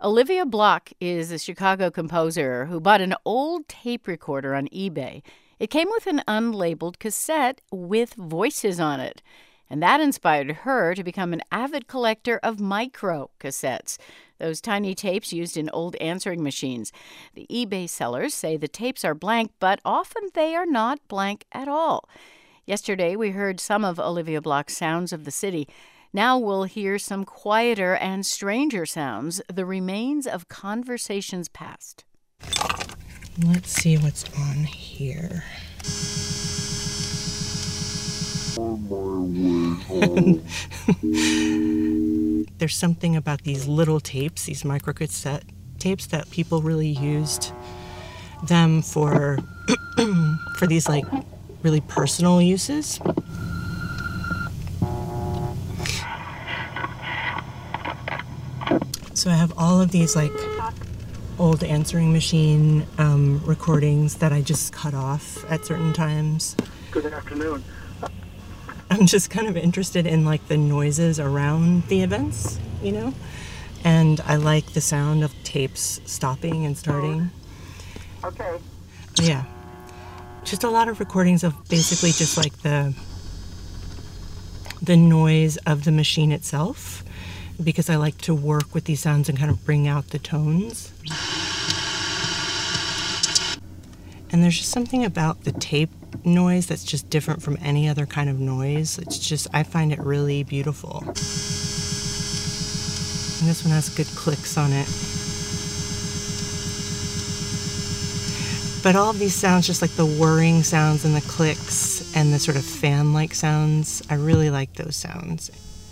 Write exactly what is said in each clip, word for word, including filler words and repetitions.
Olivia Block is a Chicago composer who bought an old tape recorder on eBay. It came with an unlabeled cassette with voices on it, and that inspired her to become an avid collector of micro cassettes, those tiny tapes used in old answering machines. The eBay sellers say the tapes are blank, but often they are not blank at all. Yesterday, we heard some of Olivia Block's sounds of the city. Now we'll hear some quieter and stranger sounds, the remains of conversations past. Let's see what's on here. There's something about these little tapes, these microcassette tapes, that people really used them for for these like really personal uses. So I have all of these like old answering machine um, recordings that I just cut off at certain times. Good afternoon. I'm just kind of interested in like the noises around the events, you know? And I like the sound of tapes stopping and starting. Okay. Yeah. Just a lot of recordings of basically just like the the noise of the machine itself, because I like to work with these sounds and kind of bring out the tones. And there's just something about the tape noise that's just different from any other kind of noise. It's just, I find it really beautiful. And this one has good clicks on it. But all of these sounds, just like the whirring sounds and the clicks and the sort of fan-like sounds, I really like those sounds.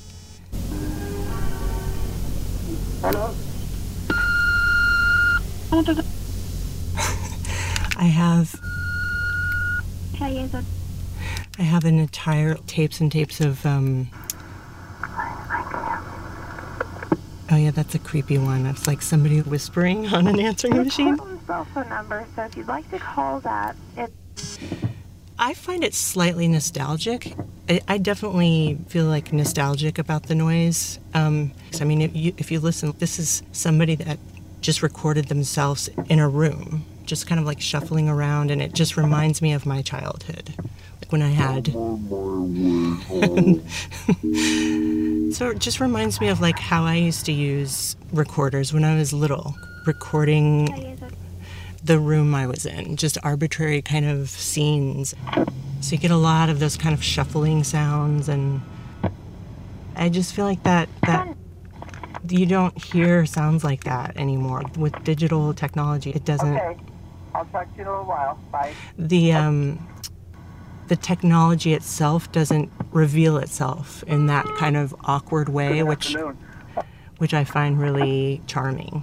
Hello? I have I have an entire tapes and tapes of um oh yeah, that's a creepy one. It's like somebody whispering on an answering machine. Cell phone number, so if you'd like to call that, it. I find it slightly nostalgic. I, I definitely feel like nostalgic about the noise. Um, I mean, if you, if you listen, this is somebody that just recorded themselves in a room, just kind of like shuffling around, and it just reminds me of my childhood, like when I had. So it just reminds me of like how I used to use recorders when I was little, recording the room I was in, just arbitrary kind of scenes. So you get a lot of those kind of shuffling sounds, and I just feel like that that you don't hear sounds like that anymore with digital technology. It doesn't. Okay. I'll talk to you in a little while. Bye. The um the technology itself doesn't reveal itself in that kind of awkward way, Good which afternoon. which I find really charming.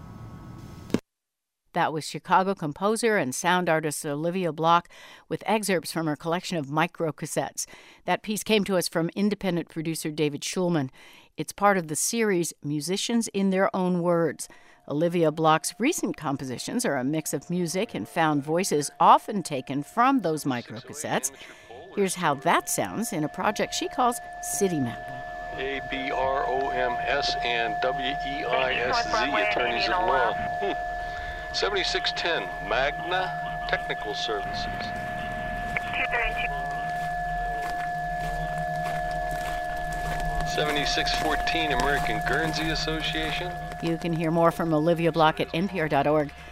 That was Chicago composer and sound artist Olivia Block with excerpts from her collection of microcassettes. That piece came to us from independent producer David Schulman. It's part of the series Musicians in Their Own Words. Olivia Block's recent compositions are a mix of music and found voices often taken from those microcassettes. Here's how that sounds in a project she calls City Map. A B R O M S and W E I S Z, attorneys at law. Hmm. seventy-six ten, Magna Technical Services. seventy-six fourteen, American Guernsey Association. You can hear more from Olivia Block at N P R dot org.